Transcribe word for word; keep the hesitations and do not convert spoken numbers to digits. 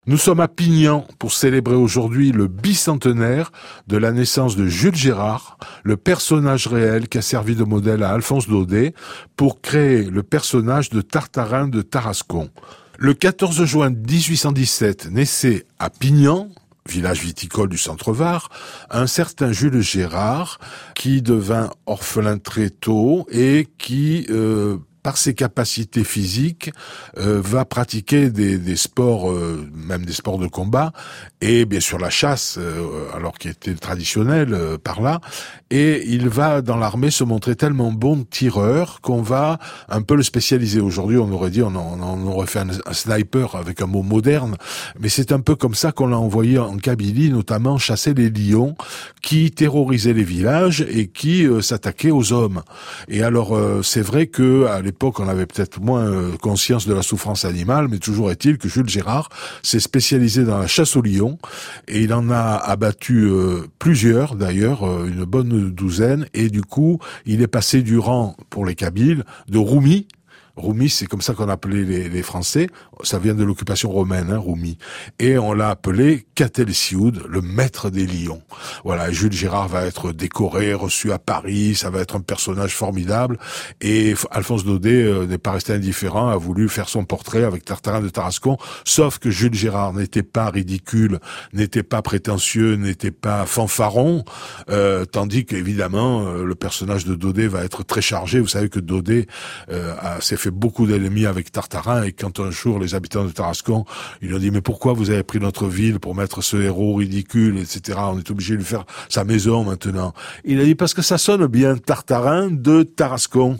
Nous sommes à Pignan pour célébrer aujourd'hui le bicentenaire de la naissance de Jules Gérard, le personnage réel qui a servi de modèle à Alphonse Daudet pour créer le personnage de Tartarin de Tarascon. Le quatorze juin dix-huit cent dix-sept naissait à Pignan, village viticole du Centre-Var, un certain Jules Gérard qui devint orphelin très tôt et qui... Euh, par ses capacités physiques, euh, va pratiquer des, des sports, euh, même des sports de combat, et bien sûr la chasse, euh, alors qu'il était traditionnel euh, par là, et il va dans l'armée se montrer tellement bon tireur qu'on va un peu le spécialiser. Aujourd'hui, on aurait dit, on, en, on aurait fait un, un sniper avec un mot moderne, mais c'est un peu comme ça qu'on l'a envoyé en Kabylie, notamment chasser les lions qui terrorisaient les villages et qui euh, s'attaquaient aux hommes. Et alors, euh, c'est vrai que à l'époque, on avait peut-être moins euh, conscience de la souffrance animale, mais toujours est-il que Jules Gérard s'est spécialisé dans la chasse aux lions, et il en a abattu euh, plusieurs, d'ailleurs, euh, une bonne douzaine, et du coup, il est passé du rang, pour les Kabyles, de Roumi. Roumi, c'est comme ça qu'on appelait les, les Français. Ça vient de l'occupation romaine, hein, Roumi. Et on l'a appelé Catel Sioud, le maître des lions. Voilà, Jules Gérard va être décoré, reçu à Paris, ça va être un personnage formidable. Et Alphonse Daudet euh, n'est pas resté indifférent, a voulu faire son portrait avec Tartarin de Tarascon. Sauf que Jules Gérard n'était pas ridicule, n'était pas prétentieux, n'était pas fanfaron. Euh, tandis qu'évidemment, euh, le personnage de Daudet va être très chargé. Vous savez que Daudet euh, a, s'est fait beaucoup d'ennemis avec Tartarin, et quand un jour les habitants de Tarascon, ils lui ont dit mais pourquoi vous avez pris notre ville pour mettre ce héros ridicule, et cetera. On est obligé de lui faire sa maison maintenant. Il a dit parce que ça sonne bien, Tartarin de Tarascon.